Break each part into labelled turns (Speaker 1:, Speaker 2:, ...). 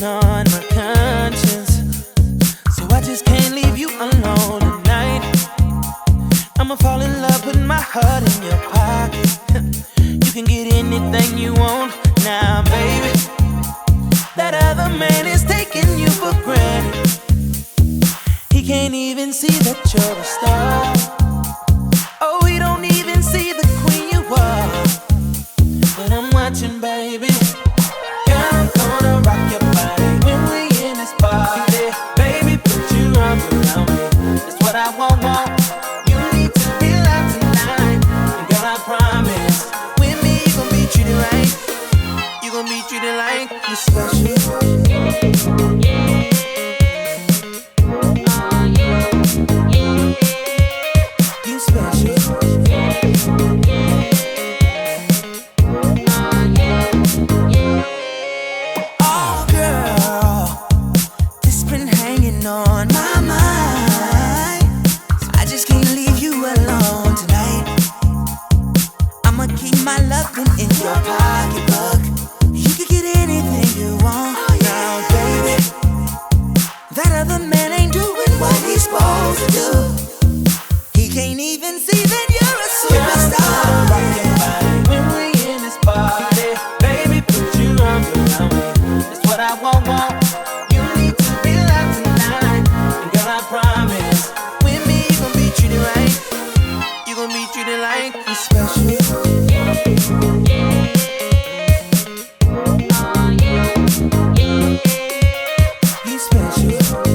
Speaker 1: weighing on my conscience, so I just can't leave you alone tonight. I'ma fall in love with my heart in your pocket. You can get anything you want now, baby. That other man is taking you for granted. He can't even see that you're a star. Oh, he don't even see the queen you are. But I'm watching, baby. Girl, I'm gonna rock your body when we in this party. Baby, put your arms around me. That's what I want. You need to relax tonight. And girl, I promise, with me you gon' be treated right. You gon' be treated like you're special. On my mind, so I just can't leave you alone tonight. I'ma keep my loving in your pocketbook. You can get anything you want now, baby. That other man ain't doing what he's supposed to do. He can't even see that you're a superstar. Rock your body when we in this party. Baby, put your arms around me. That's what I want. Like you're special. You special.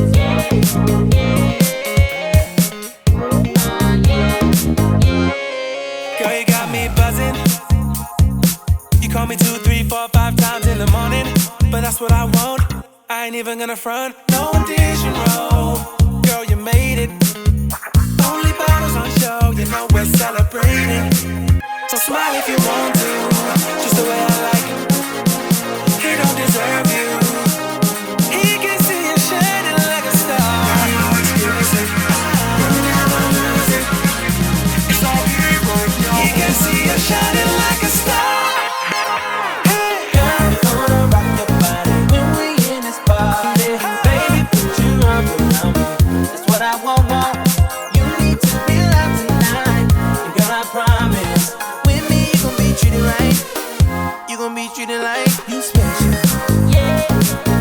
Speaker 2: Girl, you got me buzzing. You call me 2, 3, 4, 5 times in the morning, but that's what I want. I ain't even gonna front. No addition roll. Girl, you made it. Only bottles on show, you know we're celebrating. So smile if you want to, just the way I like it. He don't deserve you. He can see you shining like a star. Girl, you excuse it. You'll never lose it. It's all you want. He can see you shining like a star.
Speaker 1: Hey, girl, I'm gonna rock your body when we in this party. Baby, put your arms around me. That's what I want. Be treated like you special. Yeah.